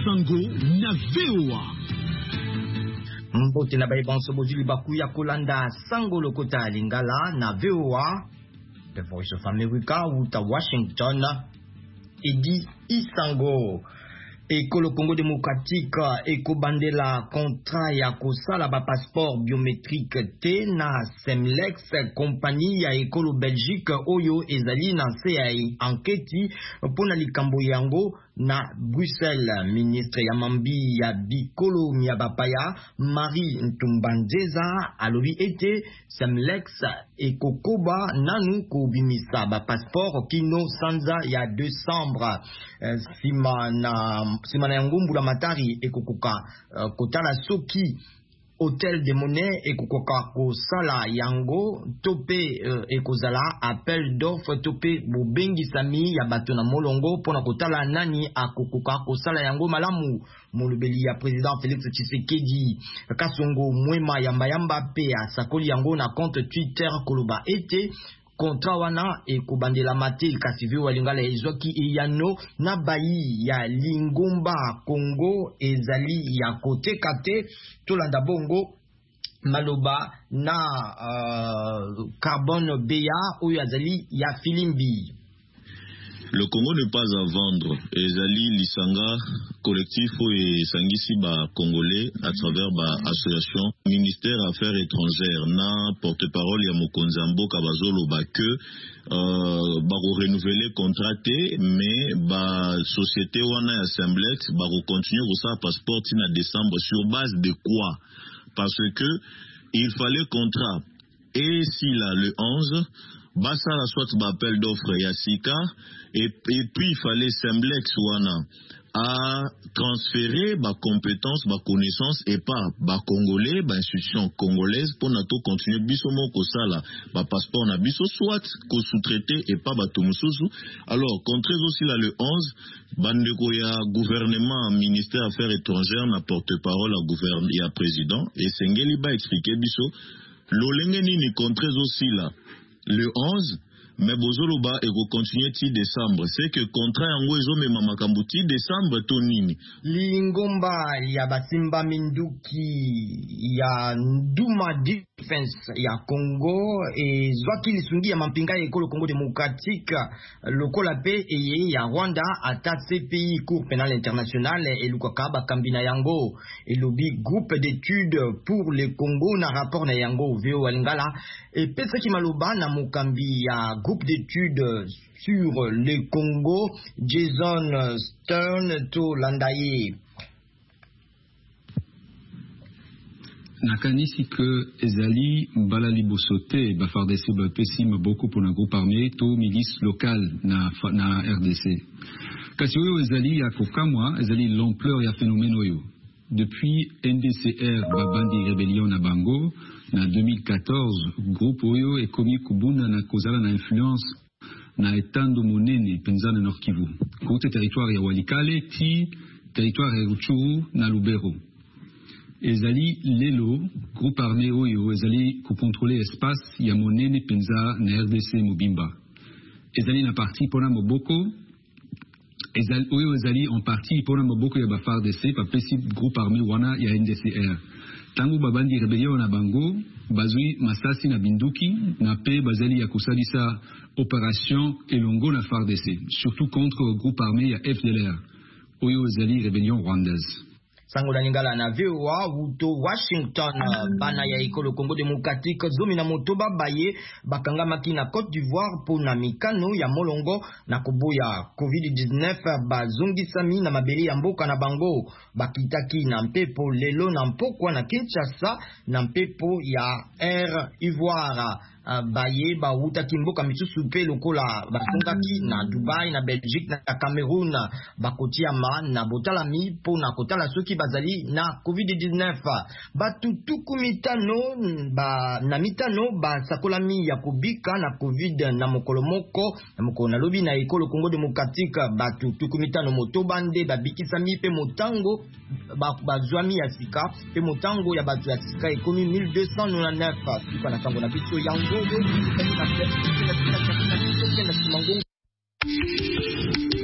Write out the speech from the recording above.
Isango na VOA. Mbote na baibanso bozuli bakuya kolanda Sango Lokota Lingala na VOA. The Voice of America uta Washington. Edi Isango. Ekolo Congo Démocratique ekobandela contrat ya kosala ba passeport biométrique te na Semlex compagnie ya ekolo Belgique oyo ezali na se ya enquête pona likambo yango na Bruxelles. Ministre ya mambi ya bikolo ya bapaya Marie Ntumbanzeza alobi ete Semlex ekokoba nanu kobimisa ba passeport kino sanza ya décembre. Simana yangumbula matari ekokoka kotala soki Hôtel de Monnaie ekokoka kosala yango tope ekozala appel d'offre tope bobengi sami ya bato na molongo pona kotala nani akokoka kosala yango malamu. Molobeli ya président Félix Tshisekedi Kasongo Mwema yamba pe asakoli yango na compte Twitter koloba ete kontra wana ekobandela matil kasivi walingala ezwaki iyano na bayi ya Lingomba Congo ezali ya kote kate tolanda bongo maloba na carbone beya oyo azali ya filimbi. Le Congo n'est pas à vendre. Ezali Lisanga collectif et Sangisi ba Congolais à travers ba association ministère affaires étrangères na porte-parole ya Mokonzambo Kabazolo ba que ba renouveler contraté mais ba société wana ya Semblex ba continuer ça passeport en décembre sur base de quoi? Parce que il fallait contrat et si là le 11 Bassa la soit appel d'offre Yassika et puis il fallait Semblex wana à transférer ma compétence, ma connaissance et pas ma congolais, ma institution congolaise pour nato continuer biso moko sala ma passeport na biso soit ko sous-traité et pas bato mususu. Alors contre aussi là le 11 bandeko ya gouvernement ministère affaires étrangères na porte-parole à gouvernement ya président et sengeli ba expliquer biso lolenge nini contre aussi là le 11, mais bozoloba et go continuer ti décembre. C'est que contrat yango ezo mema makambo ti décembre tonini. Lingomba ya basimba minduki ya Nduma Defense ya Congo et zwaki lisungi ya mampinga ya ekolo Congo démocratique lokola pe eye ya Rwanda ata CPI Cour pénale internationale et lukaka bakambina yango et lobby groupe d'études pour le Congo na rapport na yango veo walingala et pesa ki maloba na mokambi ya groupe d'études sur le Congo Jason Stern to Landaye. Nakanisi que ezali mbala libosote bafardese bapesima beaucoup pour un groupe armé to milice locale na RDC. Kasi oyo ezali ya kokamwa ezali l'ampleur ya phénomène oyo. Depuis NDCR babandi rébellion na bango na 2014 groupe oyo ekomi kubuna na kozala na influence na etando monene penza na Nord Kivu. Kote territoire ya Walikale ti territoire ya Rutshuru na Lubero. Ezali lelo groupe armé oyo ezali ko contrôler espace ya monene penza na RDC Mobimba. Ezali na partie pona Moboko. Ezali oyo ezali en partie pona Moboko ya FARDC pa pesi groupe armé wana ya NDCR. Tango babandi rebellion na bango bazui masasi na binduki na pe bazali ya kosalisa opération elongo na FARDC surtout contre le groupe armé ya FDLR oyo ezali rebellion rwandaise. Sango la Lingala na VOA uto Washington bana ya ekolo Congo démocratique zomi na motoba baye bakanga maki na Côte d'Ivoire pour na mikano ya molongo na koboya COVID-19 bazongi sami na mabeli ya mboka na bango bakitaki na mpepo lelo na mpokwa na Kinshasa na mpepo ya Air Ivoire. Baye ba wuta kimboka misusu pe lokola basongaki na Dubai na Belgique na Cameroun bakotiama na botalami po na kotala soki bazali na COVID-19 batutuku mitano ba na mitano ba sakolami ya kubika na COVID na mokolo moko na mokolo na lobi na ekolo Congo démocratique batutuku mitano motobande babikisami pe motango bazwami ya sika pe motango ya batu ya sika ekomi 1299 sika na sango na biso yango.